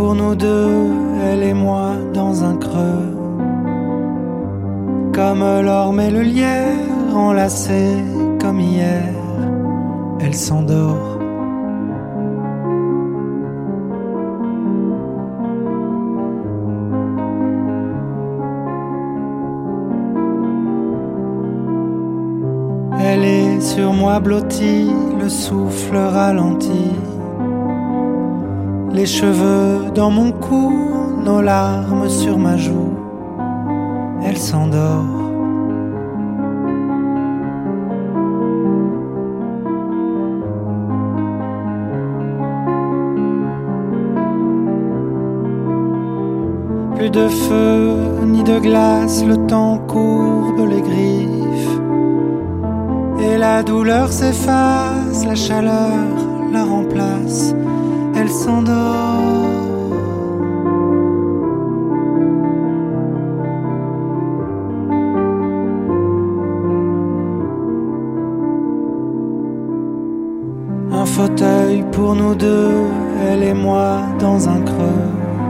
pour nous deux, elle et moi dans un creux. Comme l'orme et le lierre, enlacés comme hier, elle s'endort. Elle est sur moi blottie, le souffle ralenti. Les cheveux dans mon cou, nos larmes sur ma joue. Elle s'endort. Plus de feu ni de glace, le temps courbe les griffes. Et la douleur s'efface, la chaleur la remplace. Elle s'endort. Un fauteuil pour nous deux, elle et moi dans un creux.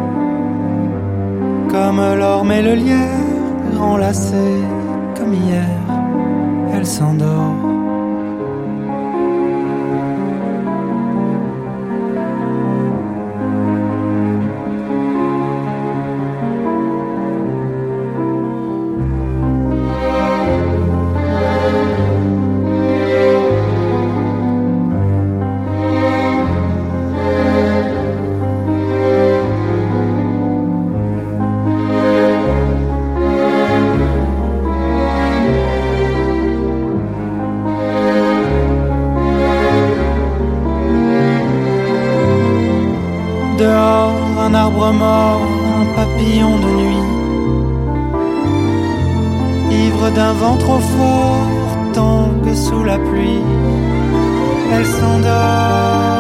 Comme l'orme et le lierre, enlacés comme hier, elle s'endort. Dehors, un arbre mort, un papillon de nuit. Ivre d'un vent trop fort, tangue sous la pluie. Elle s'endort.